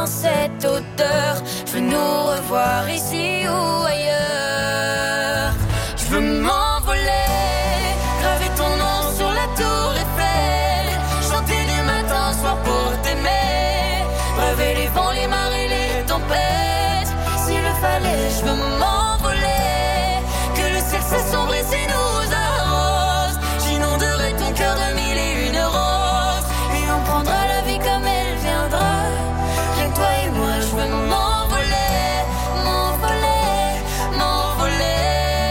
dans cette odeur. Je veux nous revoir ici ou ailleurs. Je veux m'envoler, graver ton nom sur la tour Eiffel, chanter du matin au soir pour t'aimer, braver les vents, les marées, les tempêtes. S'il le fallait, je veux m'envoler, que le ciel s'assombrit et nous arrose. J'inonderai ton cœur de mille et une roses, et on prendra la vie comme elle viendra. Rien que toi et moi, je veux m'envoler, m'envoler, m'envoler.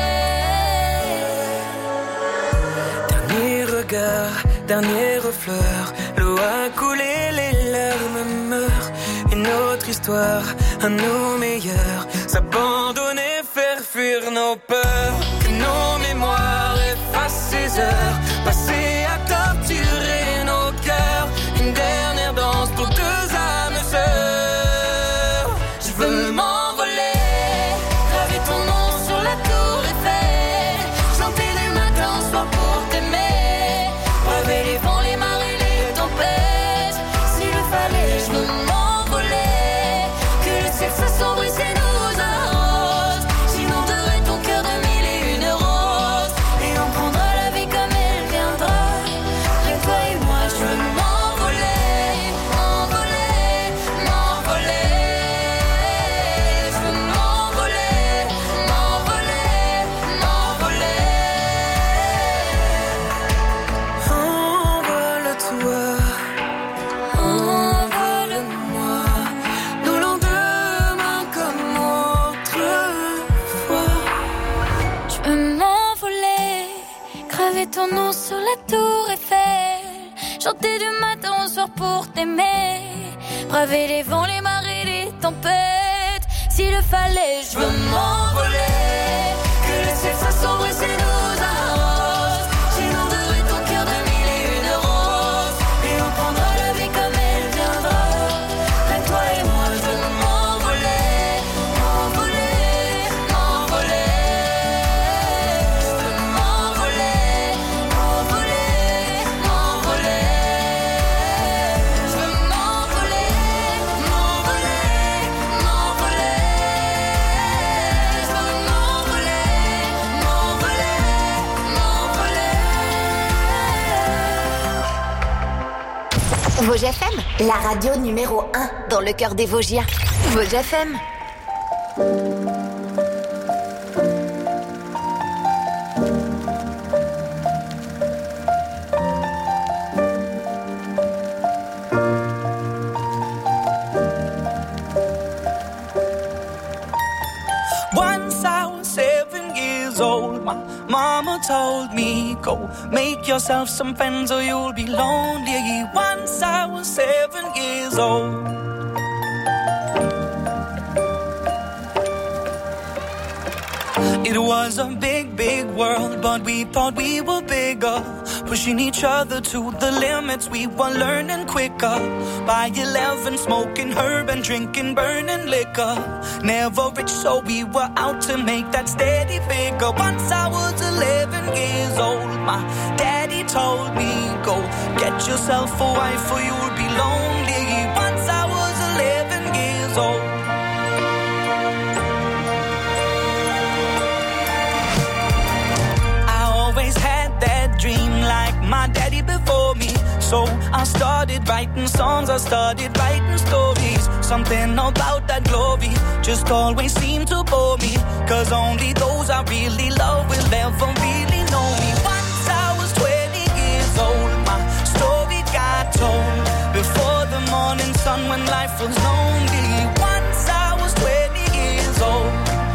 Dernier regard, dernière fleur, l'eau a coulé, les larmes meurent. Une autre histoire, à nos meilleurs, s'abandonner, faire fuir nos peurs. Que nos mémoires effacent ces heures passées à torturer nos cœurs. Une dernière danse pour deux âmes sœurs. Je veux m'envoler, graver ton nom sur la tour Eiffel, chanter du matin au soir pour t'aimer, braver les vents, les marées, les tempêtes. S'il le fallait, je veux m'envoler, que le ciel s'assombrit et nous arrose. J'inonderai ton cœur de mille et une roses, et on prendra la vie comme elle viendra. Rien que toi et moi, je veux m'envoler, m'envoler, m'envoler. Je veux m'envoler, m'envoler, m'envoler. Envole-toi, envole-moi, nos lendemains comme autrefois. Je veux m'envoler, graver ton nom sur la tour Eiffel, chanter du matin au soir pour t'aimer, braver les vents, les marées, les tempêtes. S'il le fallait, je veux m'envoler, que le ciel s'assombrit et nous arrose. J'inonderai ton cœur de mille et une roses, et on prendra la vie comme elle viendra. Rien que toi et moi, je veux m'envoler, m'envoler, m'envoler. Je veux m'envoler, m'envoler, m'envoler. Je veux m'envoler, m'envoler, m'envoler. Je veux m'envoler, m'envoler, m'envoler. Vosges FM, la radio numéro 1 dans le cœur des Vosgiens. Vosges FM. Once I was 7 years old, my mama told me, go make yourself some friends or you'll be lonely. Once I was 7 years old. It was a big, big world, but we thought we were bigger, pushing each other to the limits. We were learning quicker. By 11, smoking herb and drinking burning liquor. Never rich, so we were out to make that steady figure. Once I was 11 years old, my daddy told me, go get yourself a wife or you'll be lonely. Once I was 11 years old. Always had that dream like my daddy before me. So I started writing songs, I started writing stories. Something about that glory just always seemed to bore me, 'cause only those I really love will ever really know me. Once I was 20 years old, my story got told before the morning sun when life was lonely. Once I was 20 years old.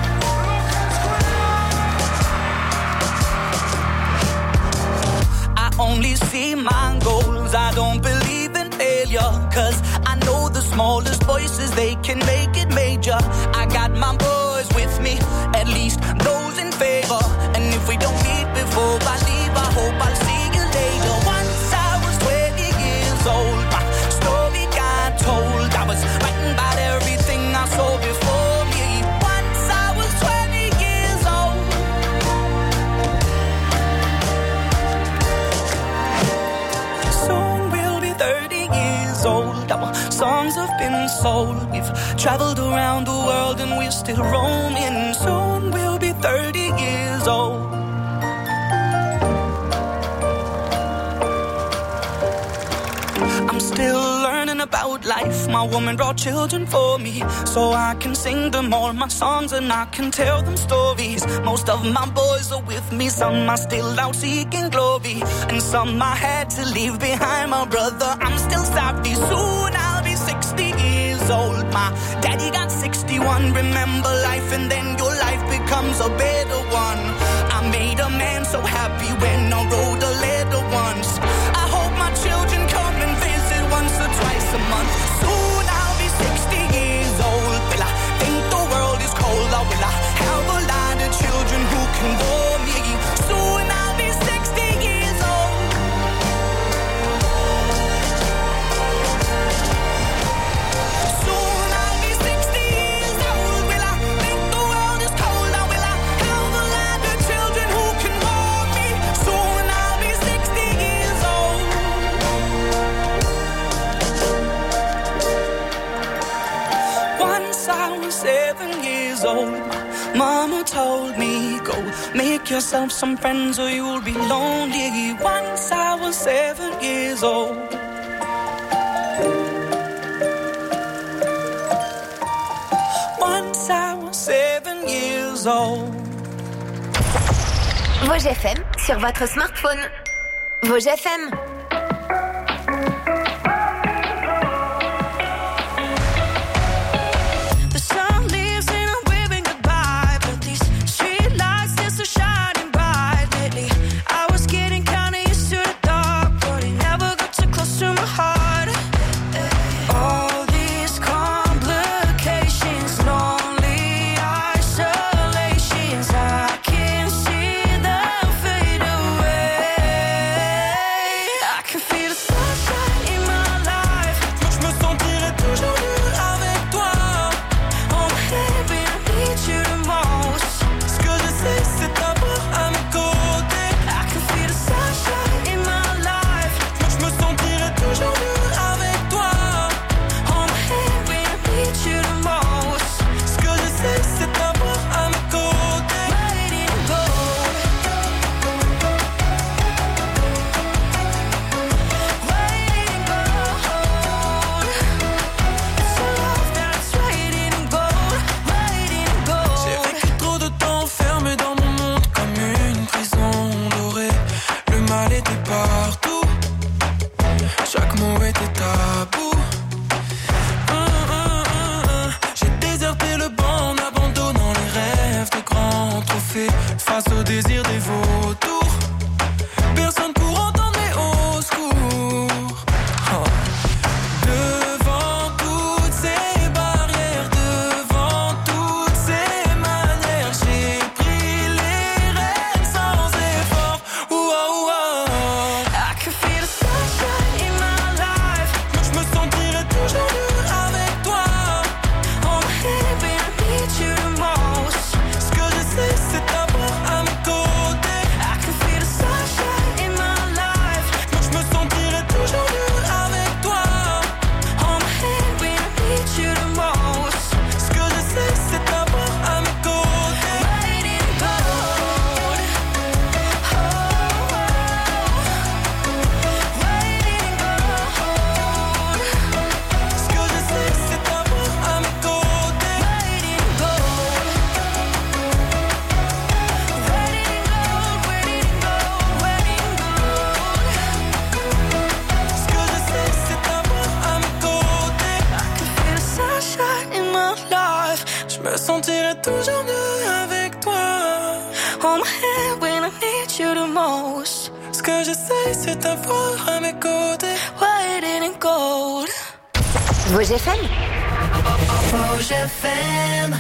Only see my goals, I don't believe in failure, 'cause I know the smallest voices, they can make it major. I got my boys with me, at least those in favor. And if we don't meet before I leave, I hope I'll see you later. Once I was 20 years old, my story got told. I was writing about everything I saw before me. Once I was 20 years old. Soon we'll be 30 years old. Our song songs have been sold. We've traveled around the world and we're still roaming. Soon we'll be 30 years old. I'm still learning about life. My woman brought children for me, so I can sing them all my songs and I can tell them stories. Most of my boys are with me, some are still out seeking glory, and some I had to leave behind. My brother, I'm still savvy. Soon I'll be 60 years old. My daddy got 61. Remember life and then your life becomes a better one. I made a man so happy when I wrote a letter once. I hope my children come and visit once or twice a month. Soon I'll be 60 years old. Will I think the world is cold, or will I have a lot of children who can bore me? Soon I'll be 60 years old. Soon I'll be 60 years old. Will I think the world is cold, or will I have a lot of children who can bore me? Soon I'll be 60 years old. Once I was 7 years old, Mama told me, go make yourself some friends or you'll be lonely. Once I was 7 years old. Once I was 7 years old. Vosges FM sur votre smartphone. Vosges FM. The sun leaves and I'm waving goodbye, but these street lights still so shining bright. Lately I was getting kinda used to the dark, but it never got too close to my heart. All these complications, lonely isolations, I can see them fade away. I can feel the sunshine in my life. Je me sentirai toujours mieux avec toi. Oh baby, I need you the most. Ce que je sais, c'est t'avoir à mes côtés. I can feel the sunshine in my life. Je me sentirai toujours mieux avec toi. Oh baby, I need you the most. Ce que je sais, c'est t'avoir à mes côtés. Waiting gold. Waiting gold. It's a love that's waiting gold. Waiting gold. J'ai vécu trop de temps enfermé dans mon monde comme une prison dorée. Le mal était partout. Chaque mot était tabou. J'ai déserté le banc en abandonnant les rêves de grands trophées face au désir des vautours. Personne pour entendre mes hauts secours. Oh. Devant toutes ces barrières, devant toutes ces manières, j'ai pris les rênes sans effort. I can feel the sunshine in my life. Je me sentirai toujours mieux avec toi. Oh baby, I need you the most. Ce que je sais, c'est t'avoir à mes côtés. I can feel the sunshine in my life. Je me sentirai toujours mieux avec toi. Oh baby, I need you the most. Ce que je sais, c'est t'avoir à mes côtés. Waiting gold. Oh, waiting gold. Ce que je sais, c'est t'avoir à mes côtés. Waiting gold. Waiting gold, waiting gold, waiting gold. Ce que je sais, c'est t'avoir à mes côtés. I can feel the sunshine in my life. Je me sentirai toujours mieux avec toi. On my head when I need you the most. Ce que je sais, c'est t'avoir à mes côtés. Waiting gold. Vosges FM. Vosges FM.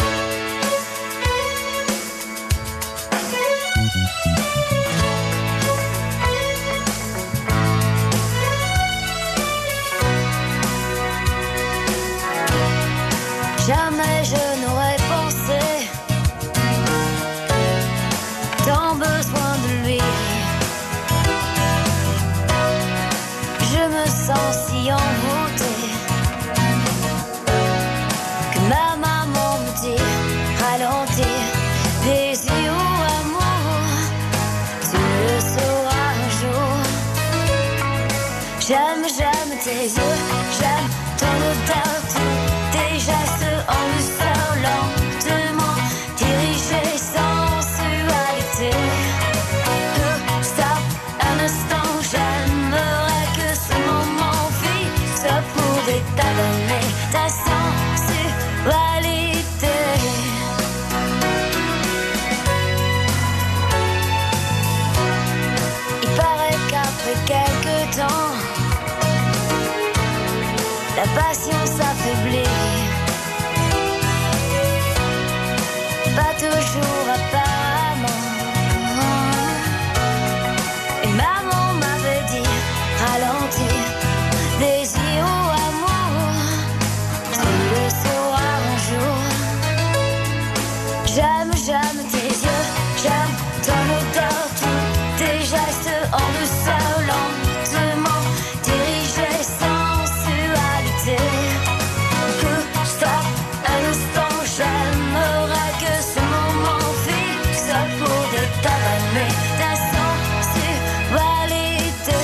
Jamais je n'aurais pensé tant besoin de lui. Je me sens si envoûtée tes yeux, j'aime ton odeur, tous tes gestes en douceur, lentement dirigés, sensualité. Stop un instant, j'aimerais que ce moment fixe pouvait t'adonner ta sensualité. Il paraît qu'après quelques temps, la patience affaiblit. Pas toujours apparemment. Et maman m'avait dit ralentir, désir ou amour, tu le sauras un jour. J'aime tes yeux, j'aime ton odeur, tous tes gestes en douceur, lentement dirigés, sensualité. Stop un instant, j'aimerais que ce moment fixe pouvait t'avaler ta sensualité.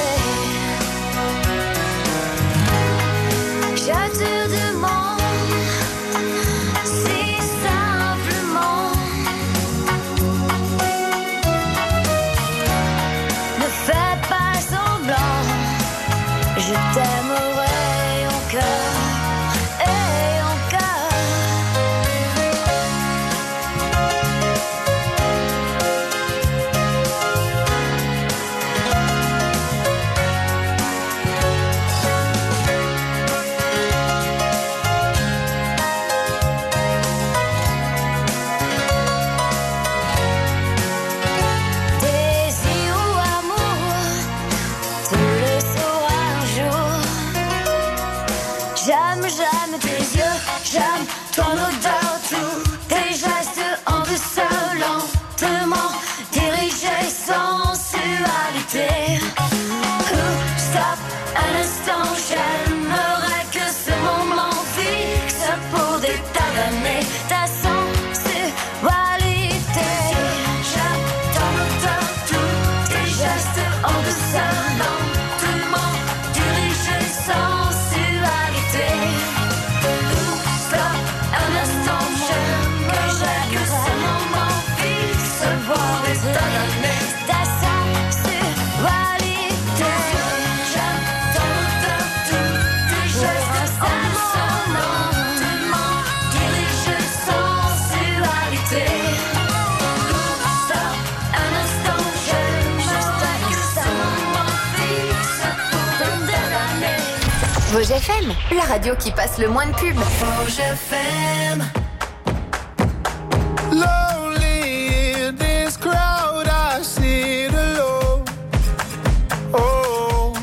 Je te demande si simplement, ne fais pas semblant, je t'aimerai encore et encore. Désir ou amour, tu le sauras un jour. J'aime tes yeux, j'aime ton odeur, tous tes gestes en douceur, lentement dirigés, sensualité. Stop un instant, j'aimerais que ce moment fixe pouvait t'adonner ta sensualité. J'aime ton odeur, tous tes gestes en douceur, lentement dirigés, sensualité. Stop un instant, j'aimerais que ce moment fixe pouvait t'adonner ta sensualité. J'aime ton odeur, tous tes gestes en douceur, lentement dirigés, sensualité. Stop un instant, j'aimerais que ce moment fixe pouvait t'adonner. Vosges FM, la radio qui passe le moins de pubs. Vosges FM. Lonely in this crowd, I sit alone. Oh,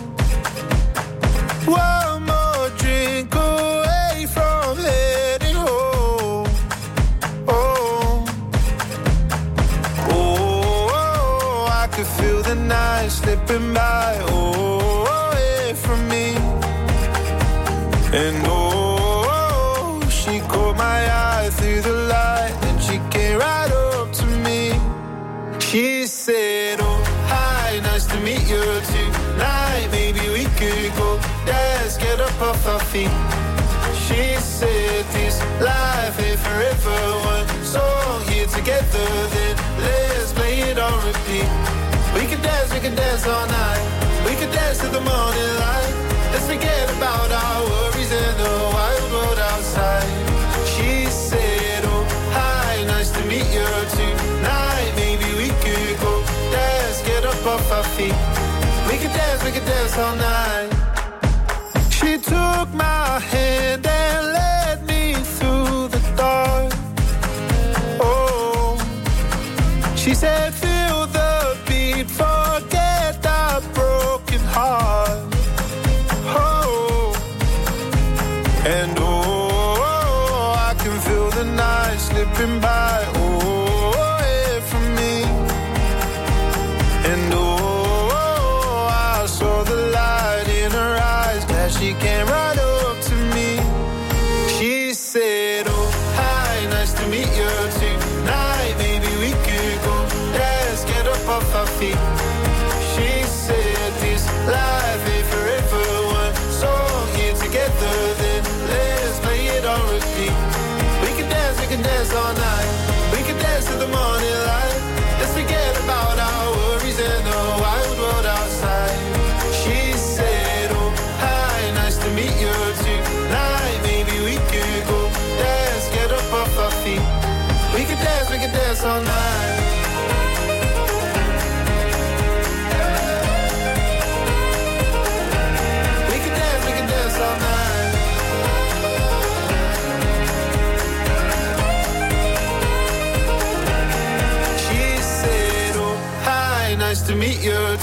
one more drink away from heading home. Oh, oh, I could feel the night slipping by. Oh, away from me. And oh, she caught my eye through the light, and she came right up to me. She said, oh, hi, nice to meet you tonight. Maybe we could go dance, get up off our feet. She said, this life ain't forever. One song here together, then let's play it on repeat. We can dance all night. We can dance till the morning light. Let's forget about our worries and the wild world outside. She said, oh, hi, nice to meet you tonight. Maybe we could go dance, get up off our feet. We could dance all night. She took my hand and led me through the dark. Oh, she said, feel the beat, forget the broken heart. Oh, and oh, I can feel the night slipping by. Oh, away from me. And oh, I saw the light in her eyes. Glad she came right up to me. She said, oh, hi, nice to meet you tonight. Maybe we could go dance, get up off our feet. She said, this life ain't forever. One song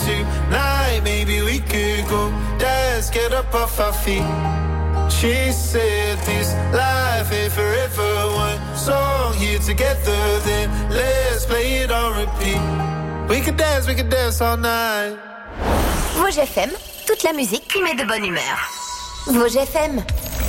tonight. Maybe we could go dance, get up off our feet. She said this life ain't forever. One song here together, then let's play it on repeat. We could dance all night. Vosges FM, toute la musique qui met de bonne humeur. Vosges FM.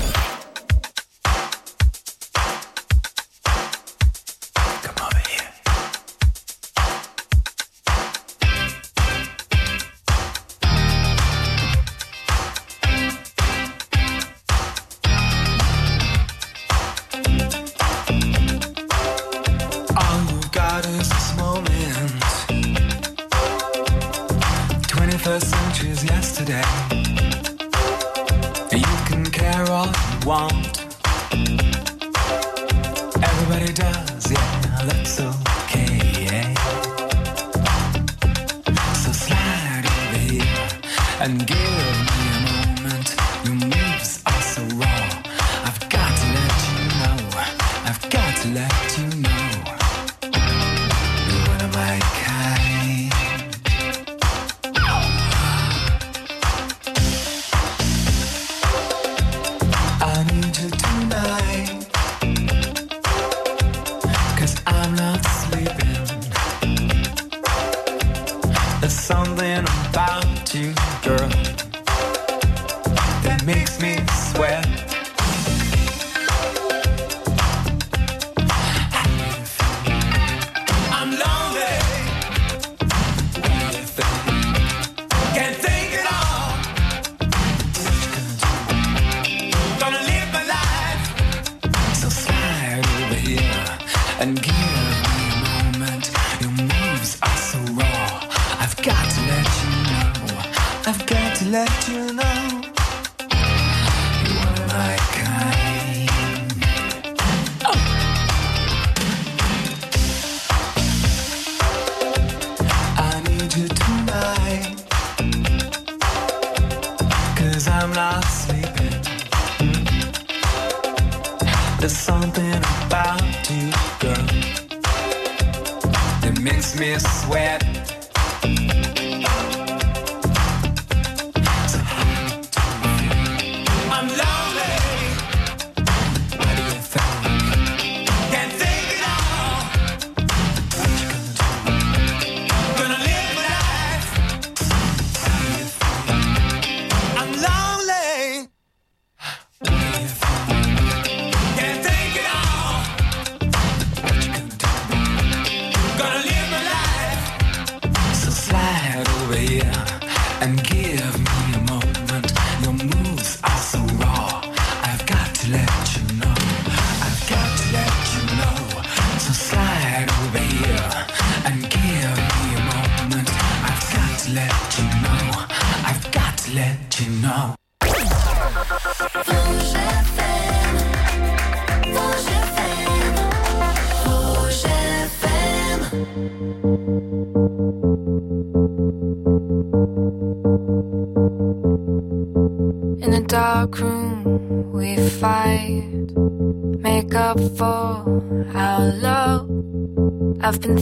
I've been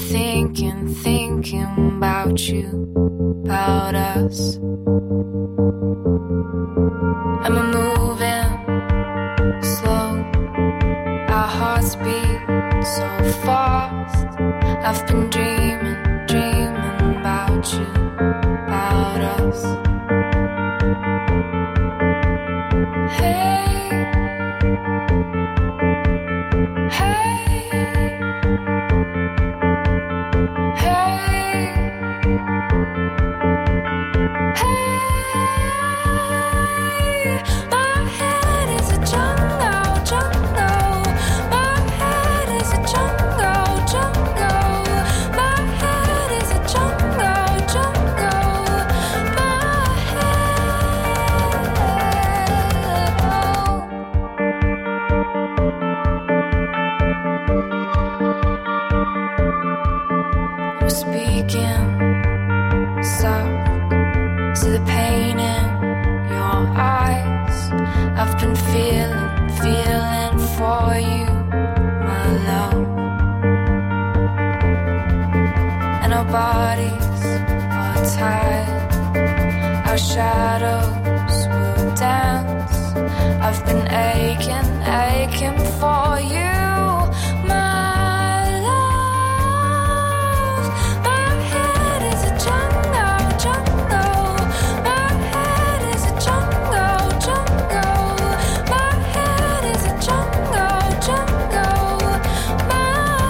thinking about you, about us. And we're moving slow, our hearts beat so fast. I've been dreaming about you, about us. Hey, hey. My shadows will dance. I've been aching for you, my love. My head is a jungle, jungle. My head is a jungle, jungle. My head is a jungle, jungle. My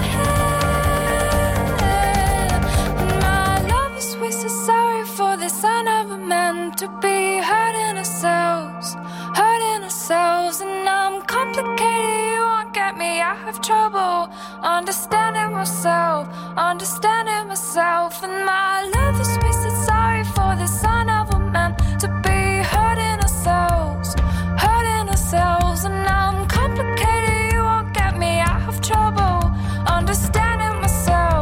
head. My love is wasted, sorry for the sign of a man to be hurting ourselves, and I'm complicated, you won't get me. I have trouble understanding myself, and my love is wasted, sorry for the sign of a man to be hurting ourselves, and I'm complicated, you won't get me. I have trouble understanding myself,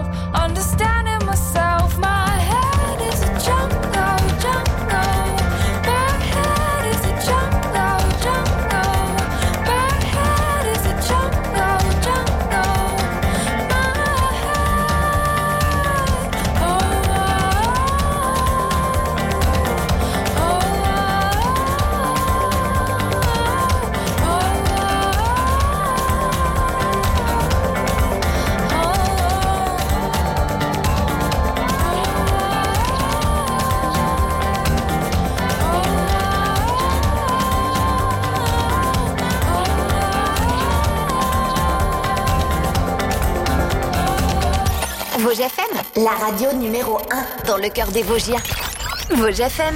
my head is a jungle, jungle. My head is a jungle, jungle. My head is a jungle, jungle. My head, oh, Vosges FM, la radio numéro 1 dans le cœur des Vosgiens. Vosges FM.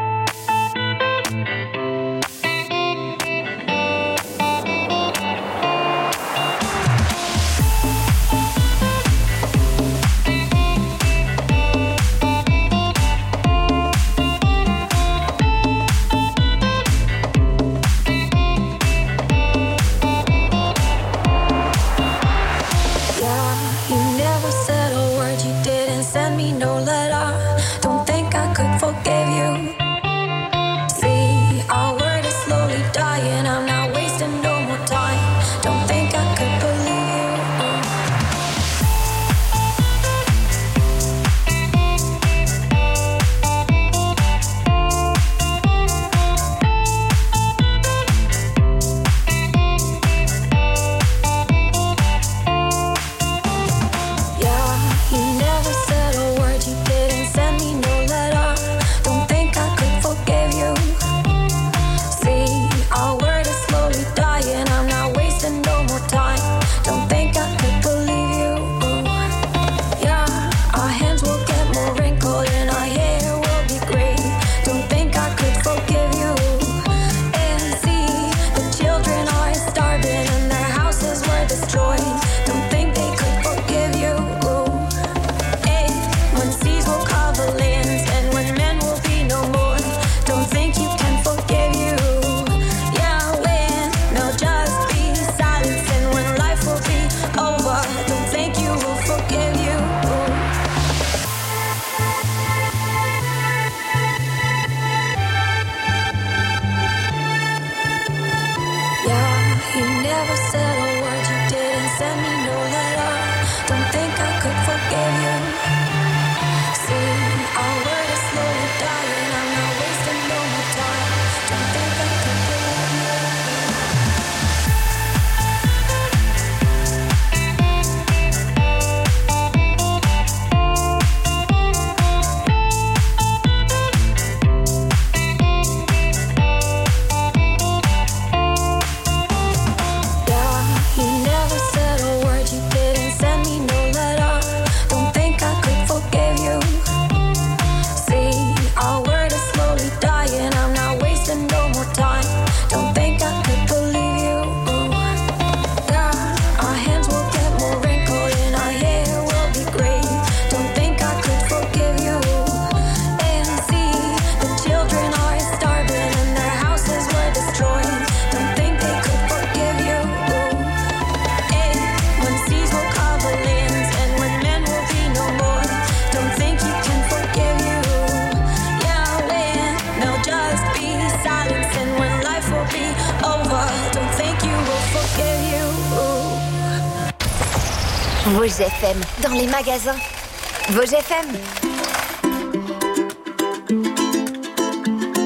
Vosges FM, dans les magasins. Vosges FM.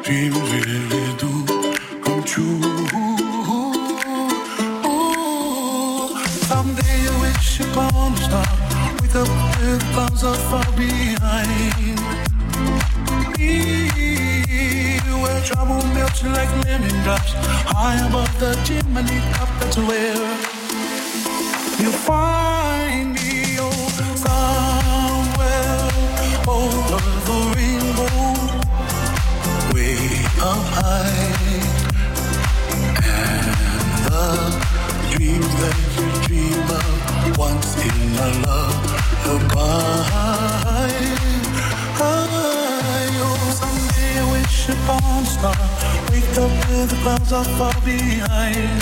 dreams really do come true. Someday you wish upon a star, wake up with clouds are far behind. Where trouble melts like lemon drops, high above the chimney top, that's where you find me, oh, somewhere over the rainbow, way up high. And the dreams that you dream of once in a lullaby. Someday I wish upon a star, wake up with the clouds are far behind.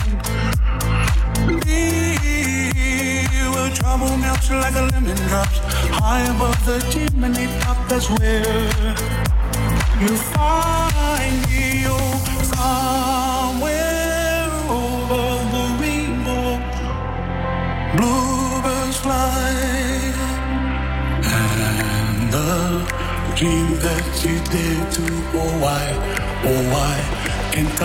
Where trouble melts like a lemon drops, high above the chimney top, that's where you find me, oh, somewhere over the rainbow, bluebirds fly, and the dream that you did to, oh why can't I?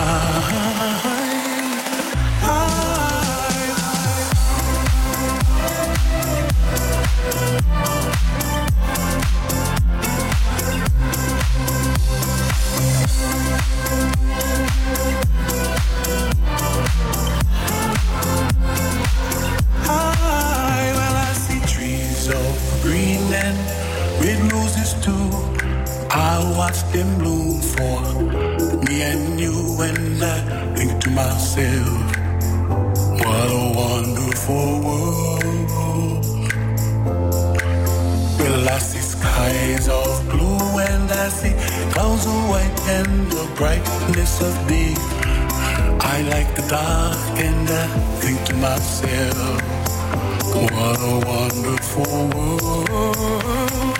Well, I see trees of green and red roses too. I watch them bloom for me and you, and I think to myself, what a wonderful world. Well, I see skies of blue and I see clouds of white and the brightness of day. I like the dark and I think to myself, what a wonderful world.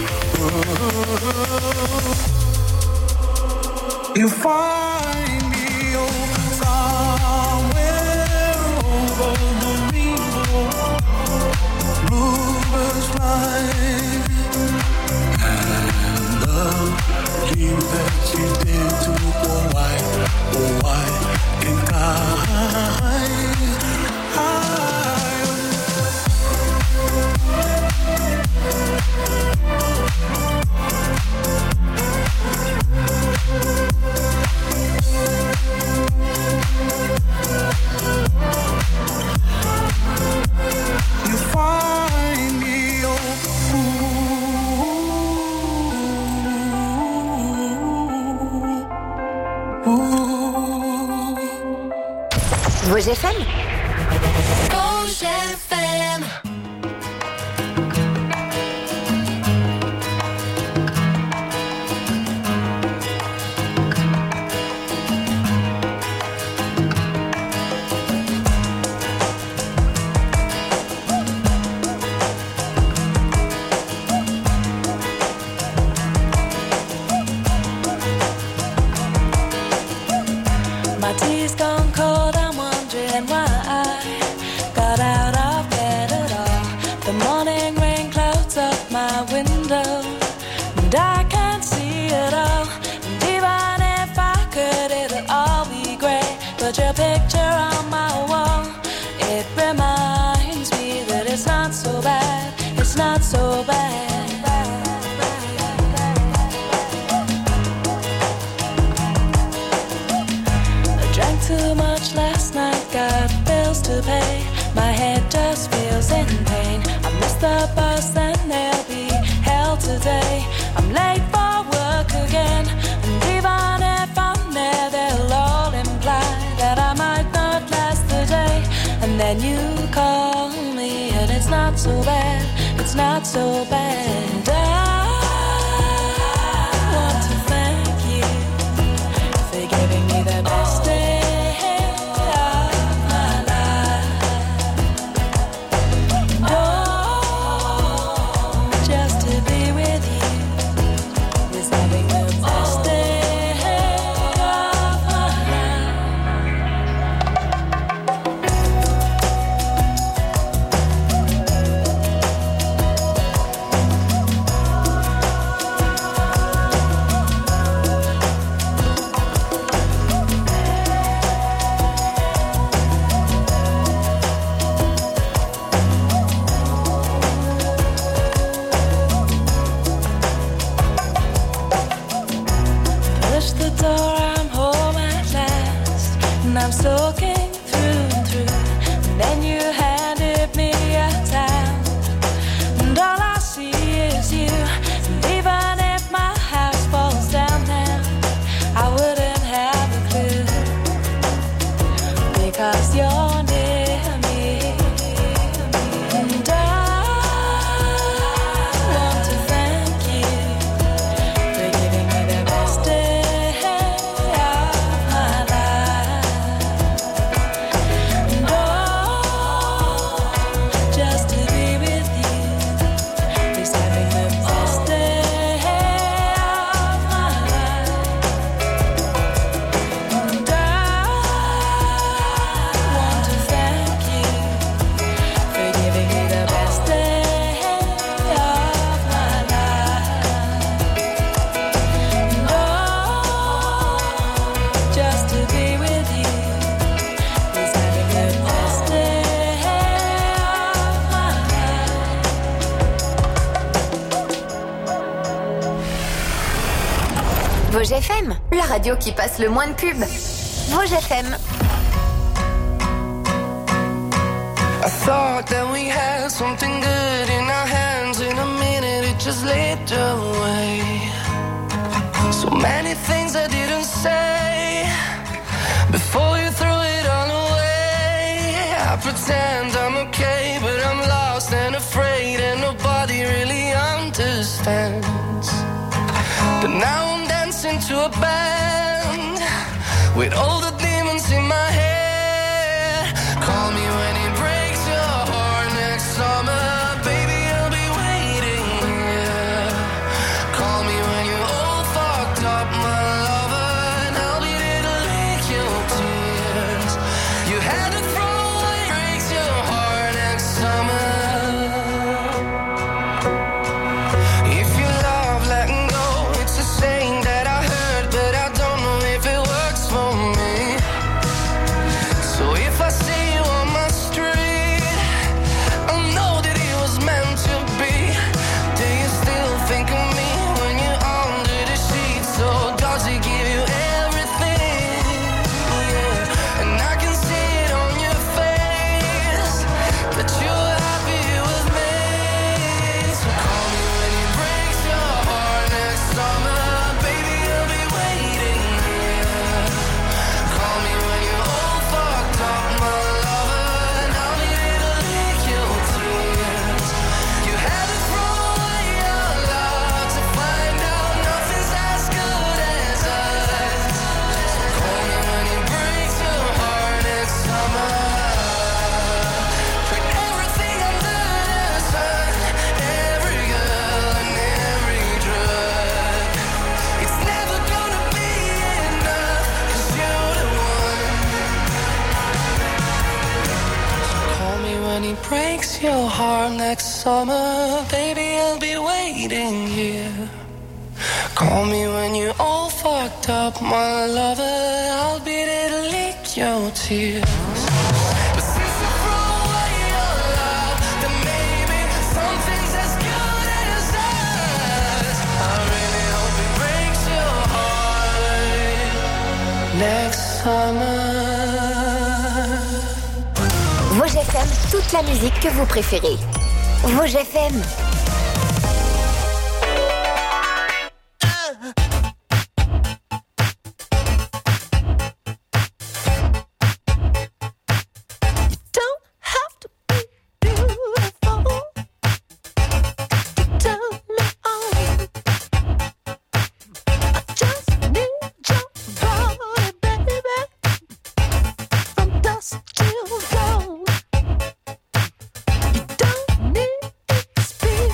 You find me, oh, somewhere over the rainbow, bluebirds fly, and the dream that you did to, oh why can't I? You find me, oh, Vosges FM. Vosges FM. My tea's gone cold, I'm wondering why I got out of bed at all. The morning rain clouds up my window, and I can't see it all. And even if I could, it'll all be great. But your picture on my wall, it reminds me that it's not so bad, it's not so bad. Too much last night, got bills to pay. My head just feels in pain. I missed the bus and there'll be hell today. I'm late for work again, and even if I'm there, they'll all imply that I might not last the day. And then you call me, and it's not so bad, it's not so bad. I want to thank you for giving me the best day. door, I'm home at last, and I'm soaking through and through. And then you handed me a towel, and all I see is you. And even if my house falls down now, I wouldn't have a clue, because you're near me. And I want to thank you for giving me the best day of my life. And just to be with you is having the best day of my life. And I want to thank you for giving me the best day of my life. And just to be with you is having the best day of my life. Vosges FM, la radio qui passe le moins de pubs. Vosges FM. I thought that we had something good in our hands. In a minute it just slipped away. So many things I didn't say before you threw it all away. I pretend I'm okay, but I'm lost and afraid, and nobody really understands. But now I'm dancing to a band with all the demons in my head. Call me when it breaks your heart next summer, baby, I'll be waiting here. Call me when you're all fucked up, my lover, and I'll be there to lick your tears. You had to throw away, breaks your heart next summer. If you love letting go, it's a saying that I heard, but I don't know if it works for me. So if I see you on my street, I know that it was meant to be. Do you still think of me when you're under the sheets? Or does it give you everything? Yeah. And I can see it on your face that you're happy with me. So call me when it breaks your heart next summer, baby, I'll be waiting here. Call me when you're all fucked up, my lover, and I'll be there to lick your tears. You had to throw away your love to find out nothing's as good as us. So call me when it breaks your heart next summer. Put everything under the sun, every girl and every drug. It's never gonna be enough, 'cause you're the one. Call me when he breaks your heart next summer, baby, I'll be waiting here. Call me when you're all fucked up, my lover, I'll be there to lick your tears. But since you throw away your love, then maybe something's as good as us. I really hope it breaks your heart next summer. Vosges FM, toute la musique que vous préférez. Vosges FM. Don't have to be beautiful to turn me on. I just need your body, baby, from dusk till dawn. You don't need to speak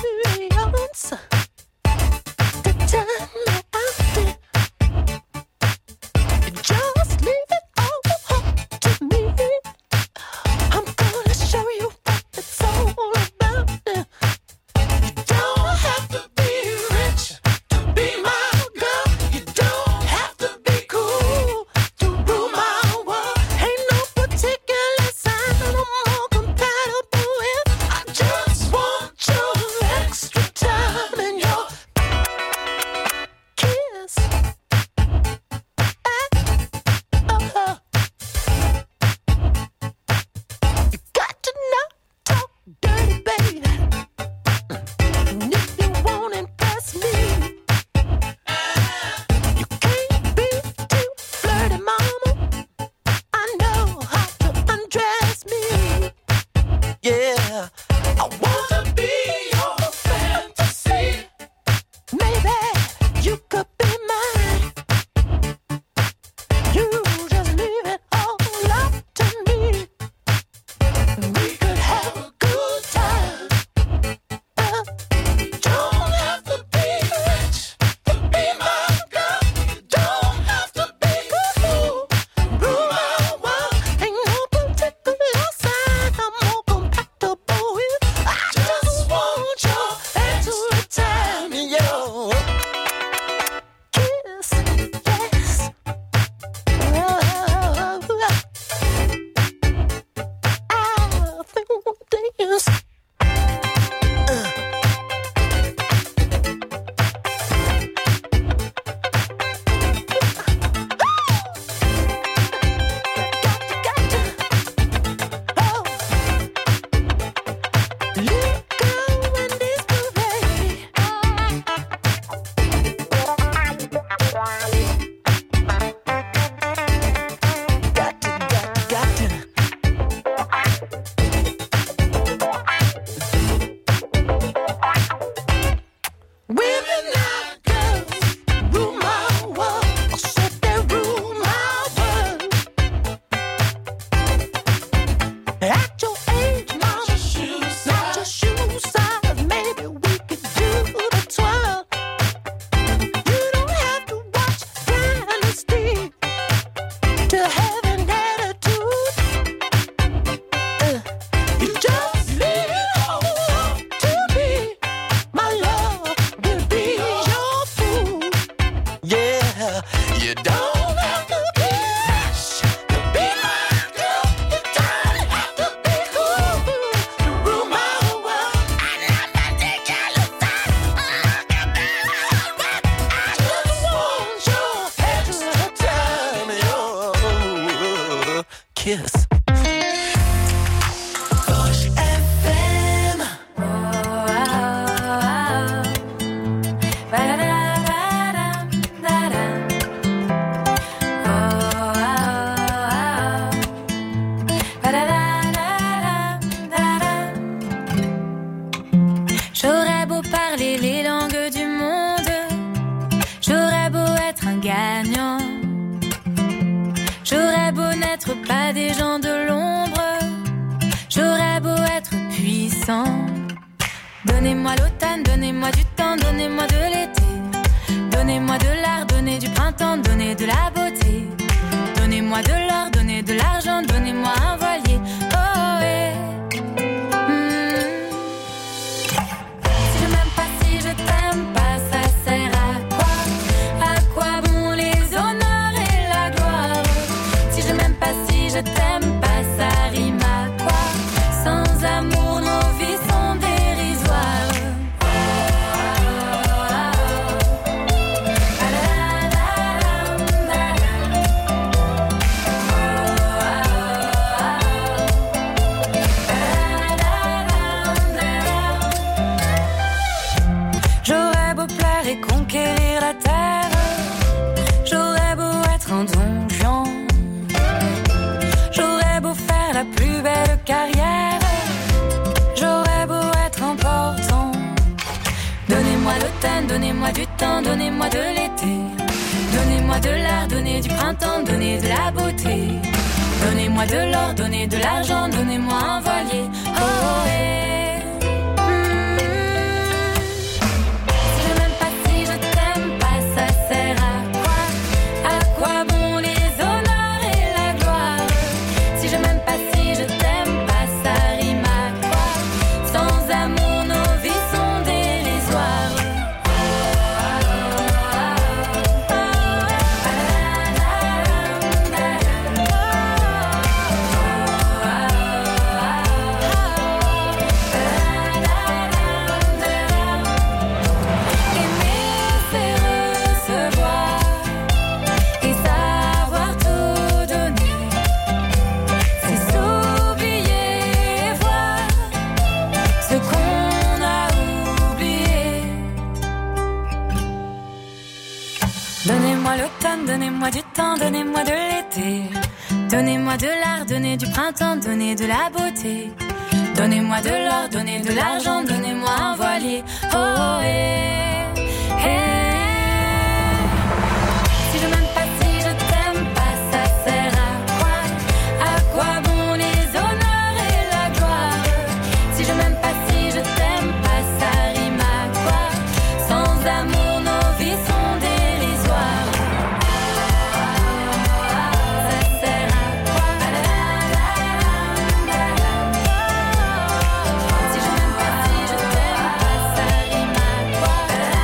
kiss. J'aurais beau parler les langues du monde, j'aurais beau être un gagnant, j'aurais beau n'être pas des gens de l'ombre, j'aurais beau être puissant. Donnez-moi l'automne, donnez-moi du temps, donnez-moi de l'été, donnez-moi de l'art, donnez du printemps, donnez de la beauté, donnez-moi de l'or, donnez de l'argent, donnez-moi un voilier. Oh, yeah. Si je m'aime pas, si je t'aime pas, ça sert à quoi? À quoi bon les honneurs et la gloire? Si je m'aime pas, si je t'aime pas, ça rime à quoi? Sans amour, nos vies sont dérisoires. J'aurais beau plaire et conquérir la terre, j'aurais beau être un don Juan, j'aurais beau faire la plus belle carrière, j'aurais beau être important. Donnez-moi l'automne, donnez-moi du temps, donnez-moi de l'été, donnez-moi de l'art, donnez du printemps, donnez de la beauté, donnez-moi de l'or, donnez de l'argent, donnez-moi un voilier. Oh, yeah. Si je m'aime pas, si je t'aime pas, ça sert à quoi? À quoi bon les honneurs et la gloire? Si je m'aime pas, si je t'aime pas, ça rime à quoi? Sans amour, nos vies sont dérisoires. Aimer, c'est recevoir et savoir tout donner. C'est s'oublier et voir ce qu'on a oublié. Donnez-moi l'automne, donnez-moi du temps, donnez-moi de l'été, donnez-moi de l'art, donnez du printemps, donnez de la beauté, donnez-moi de l'or, donnez de l'argent, donnez-moi un voilier. Oh, yeah, yeah. Si je m'aime pas, si je t'aime pas, ça sert à quoi? À quoi bon les honneurs et la gloire? Si je m'aime pas, si je t'aime pas, ça rime à quoi? Sans amour, nos vies sont dérisoires. Ça sert à quoi? Si je m'aime pas, si je t'aime pas, ça rime à quoi?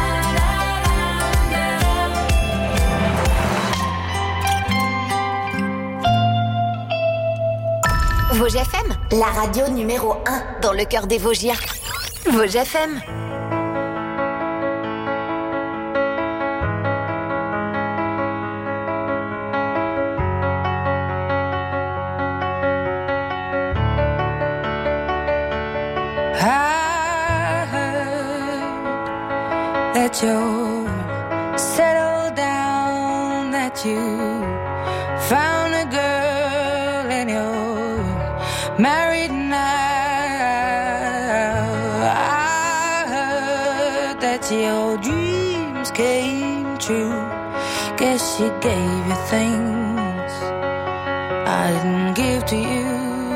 Vosges FM, la radio numéro 1 dans le cœur des Vosgiens. Vosges FM. I heard that you're settled down, that you found a girl and you're married now. I heard that your dreams came true. Guess she gave you things I didn't give to you.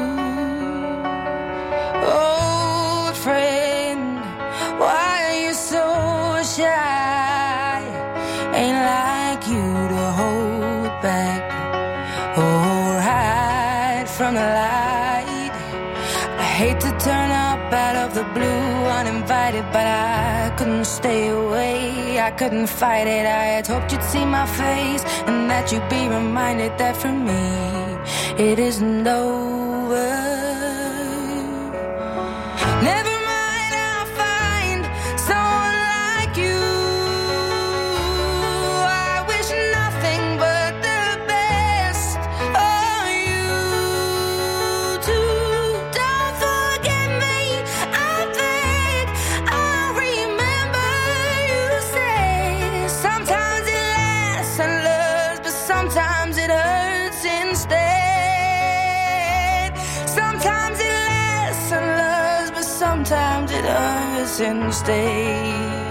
Old friend, why are you so shy? Ain't like you to hold back or hide from the light. I hate to turn up out of the blue uninvited, but I couldn't stay away. I couldn't fight it. I had hoped you'd see my face and that you'd be reminded that for me it isn't over. Never mind, I'll find someone like you. I wish nothing but the best of you. sometimes it hurts instead. Sometimes it lasts and loves, but sometimes it hurts instead.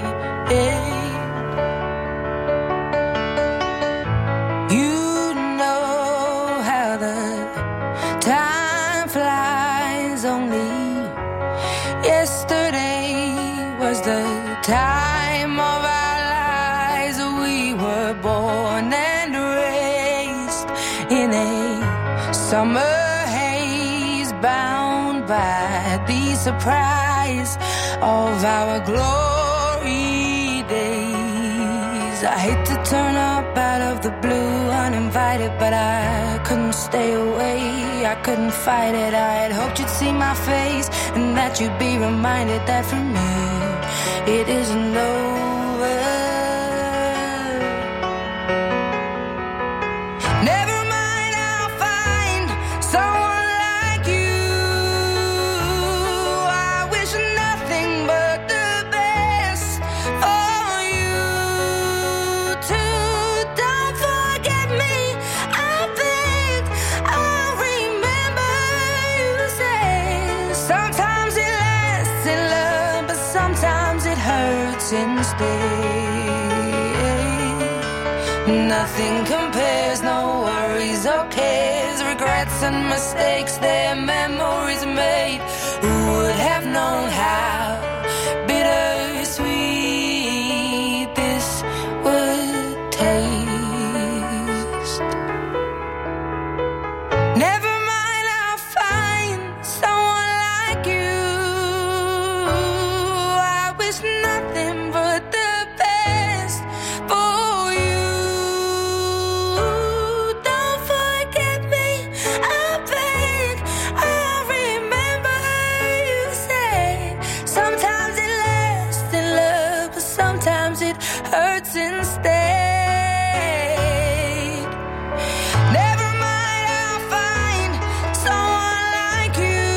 You know how the time flies. Only yesterday was the time of our lives. We were born and raised in a summer haze, bound by the surprise of our glory days. I hate to turn up out of the blue uninvited, but I couldn't stay away, I couldn't fight it. I had hoped you'd see my face and that you'd be reminded that for me it isn't over. Never mind, I'll find someone like you. I wish nothing but the best for you too. Don't forget me, I beg. I'll remember you said sometimes it lasts in love, but sometimes it hurts instead. Nothing compares, no worries or cares, regrets and mistakes, their memories made. Who would have known how bittersweet this would taste? Never mind, I'll find someone like you. I wish nothing but the best for you. Don't forget me, I beg. I'll remember you said sometimes it lasts in love, but sometimes it hurts instead. Never mind, I'll find someone like you.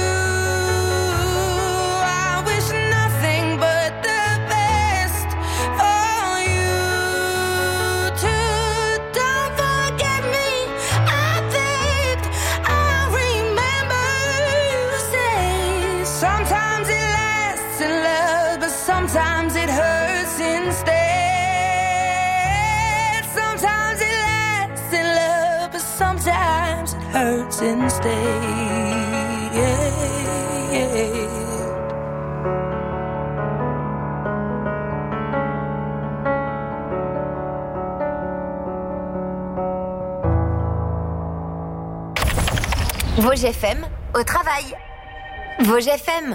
I wish nothing but the best for you too. Don't forget me, I beg. I'll remember you said sometimes it lasts in love, but sometimes it hurts instead. Sometimes it lasts in love, but sometimes it hurts instead. Vosges FM au travail. Vosges FM.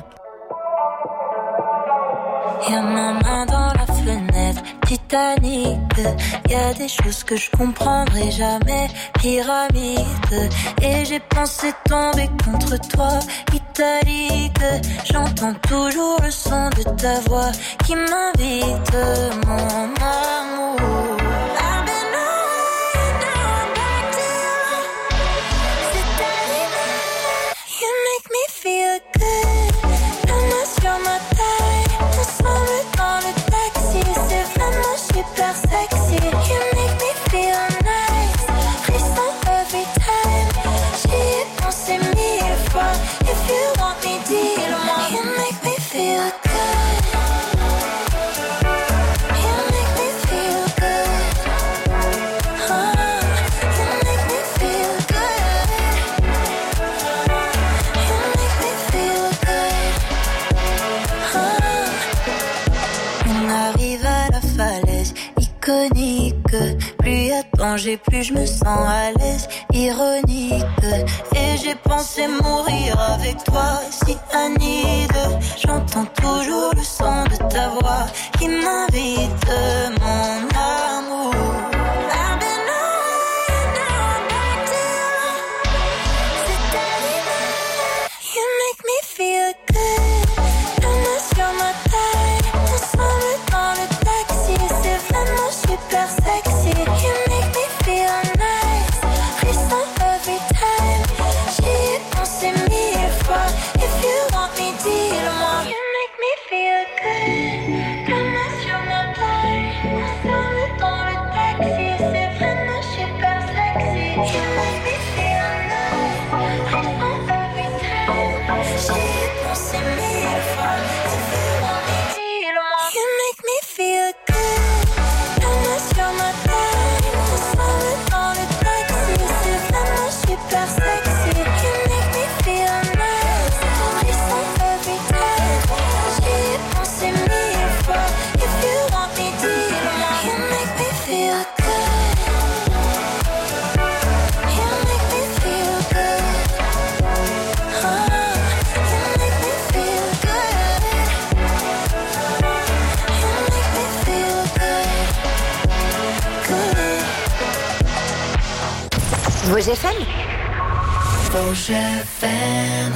Y'a ma main dans la fenêtre, Titanic. Y'a des choses que je comprendrai jamais, pyramide. Et j'ai pensé tomber contre toi, italique. J'entends toujours le son de ta voix qui m'invite, mon amour. I've been away, now I'm back to you. C'est arrivé, you make me feel good. La main sur ma taille, ensemble dans le taxi. C'est vraiment super sexy. You make me feel nice, frisson every time. J'y ai pensé 1000 fois. If you want me, dis-le-moi. You make me feel good. You make me feel good. You make me feel good. You make me feel good. On arrive à la falaise iconique. Plus y a de danger, plus je me sens à l'aise. Ironique. Et j'ai pensé mourir avec toi, si Anide. J'entends toujours le son de ta voix qui m'invite, mon amour. I've been away, now I'm back to you. C'est arrivé, you make me feel good. La main sur ma taille, ensemble dans le taxi. C'est vraiment super sexy. You make me feel nice, frisson every time. J'y ai pensé 1000 fois. If you want me, dis-le-moi. You make me feel good. La main sur ma taille, ensemble dans Vosges FM. Vosges FM.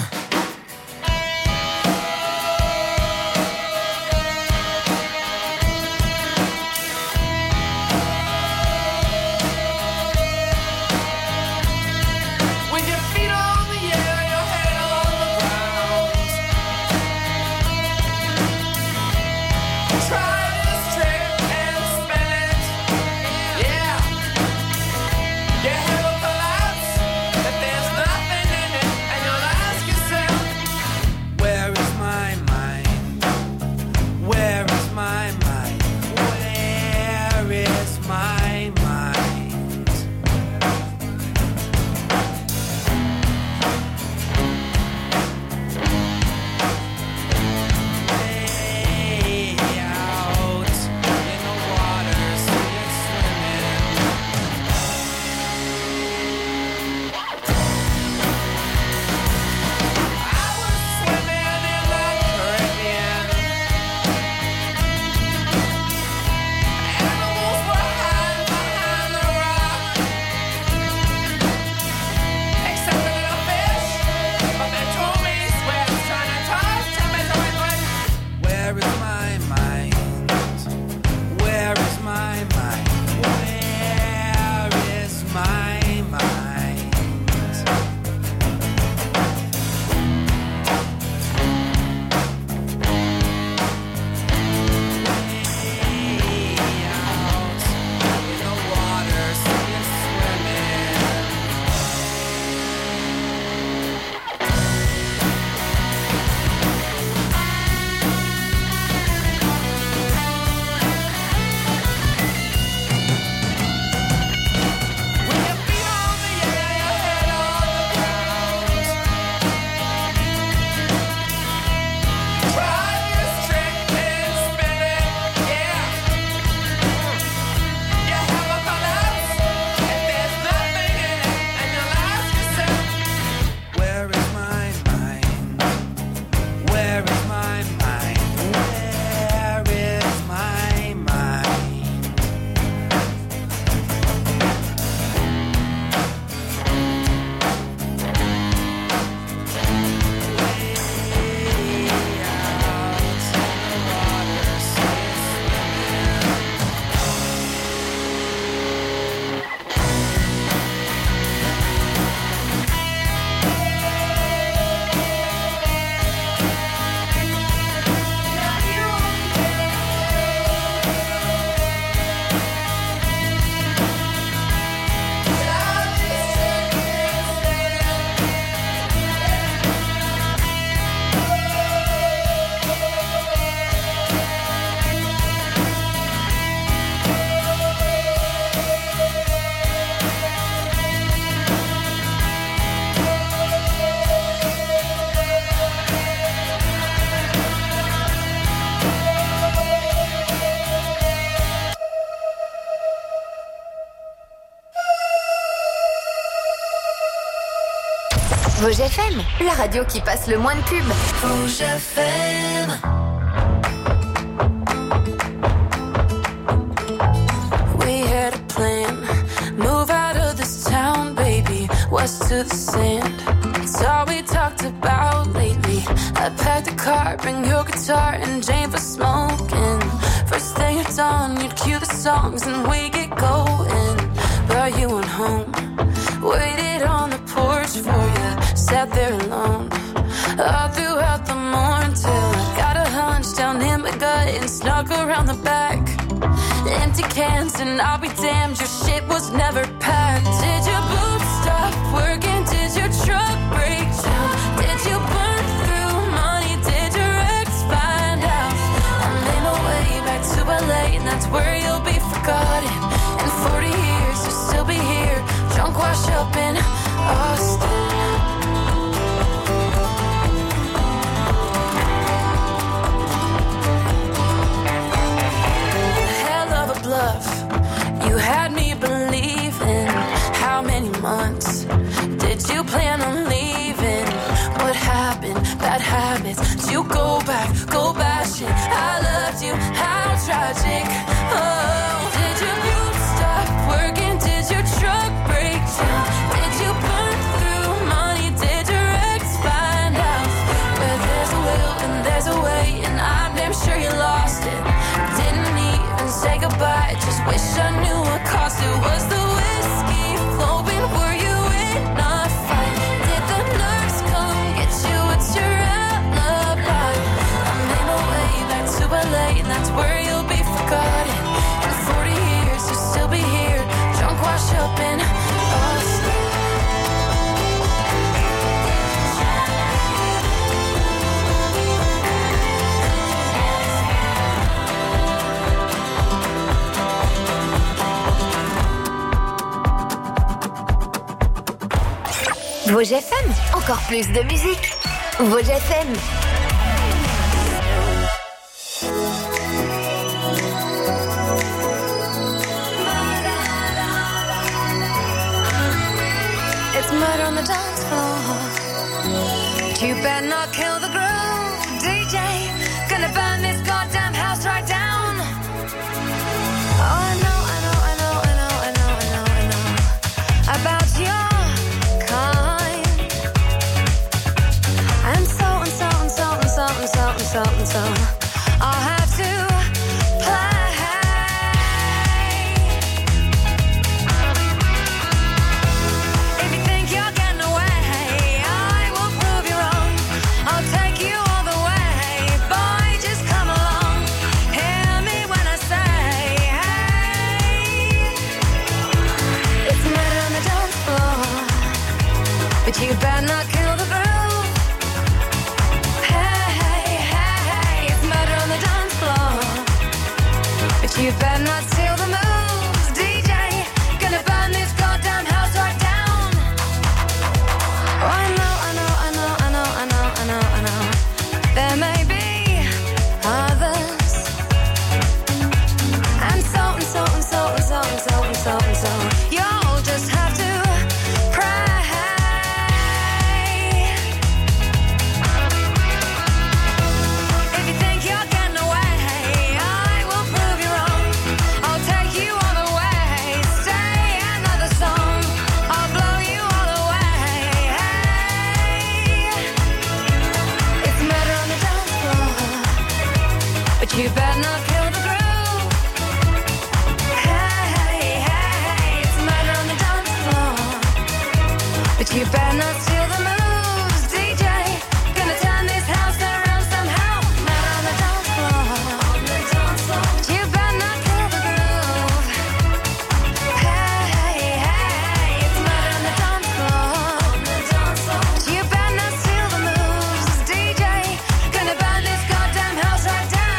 Vosges FM, la radio qui passe le moins de pubs. Vosges FM. We had a plan, move out of this town, baby, west to the sand. It's all we talked about lately. I packed the car, bring your guitar and Jane for smoking. First thing at dawn, you'd cue the songs and we get going. But you went home, waited on the porch for you, sat there alone all throughout the morning till I got a hunch down in my gut and snuck around the back. Empty cans and I'll be damned, your shit was never packed. Did you boo? boots? Did you plan on leaving? What happened? Bad habits. Did you go back shit? I loved you, how tragic. Oh, did your boots stop working? Did your truck break down? Did you burn through money? Did your ex find out? Where there's a will and there's a way, and I'm damn sure you lost it. Didn't even say goodbye, just wish I knew what cost it. Was the whiskey flowing? Were you in a fight? Did the nurse come get you? It's your alibi. I made my way back to LA, and that's where you'll be forgotten. In 40 years, you'll still be here, drunk, washed up in Austin. Vosges FM, encore plus de musique. Vosges FM. It's murder on the dance floor. You better not kill the groove, DJ. Gonna burn this goddamn house right down. Oh, I know about your kind. And so I'll have to play. If you think you're getting away, I will prove you wrong. I'll take you all the way. Boy, just come along. Hear me when I say, hey. It's murder on the dance floor, but you better not kill the groove. You better not steal the moves, DJ. Gonna burn this goddamn house right down. Oh, I know. There may be others. And so. You'll just have to pray. If you think you're getting away, I will prove you wrong. I'll take you all the way. Stay another song. I'll blow you all away. Hey. It's murder on the dance floor, but you better not kill the groove. Hey. It's murder on the dance floor, but you better not steal the moves, DJ. Gonna turn this house around somehow. Murder on the dance floor, but you better not kill the groove. Hey, it's murder on the dance floor, but you better not steal the moves, DJ. Gonna burn this goddamn house right down.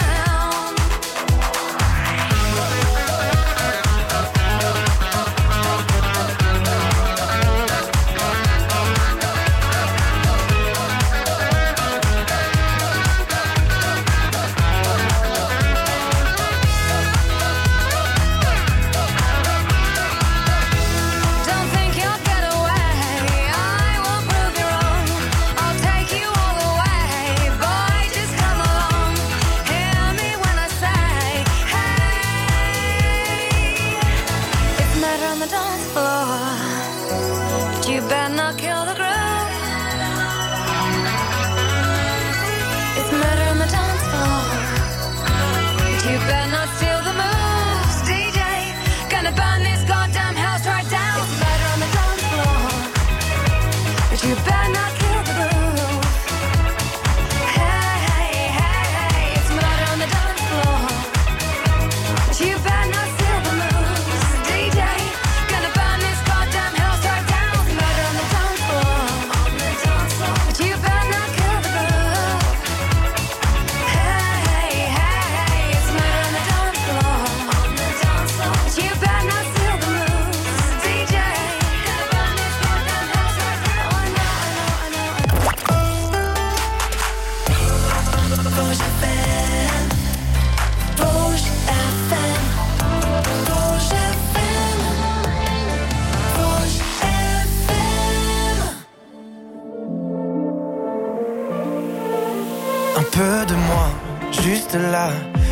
Don't think you'll get away. I will prove you wrong. I'll take you all the way. Boy, just come along. Hear me when I say, hey. It's murder on the dance floor, but you better not kill the groove. It's murder on the dance floor, but you better not steal the moves, DJ. Gonna burn this goddamn house right down. It's murder on the dance floor, but you better not kill the groove. Hey, it's murder on the dance floor, but you better not steal the moves, DJ. Gonna burn this goddamn house right down. It's murder on the dance floor, but you better not kill the groove. Hey, it's murder on the dance floor, but you better not steal the moves, DJ. Gonna burn this goddamn house right down. Oh, I know. reste là.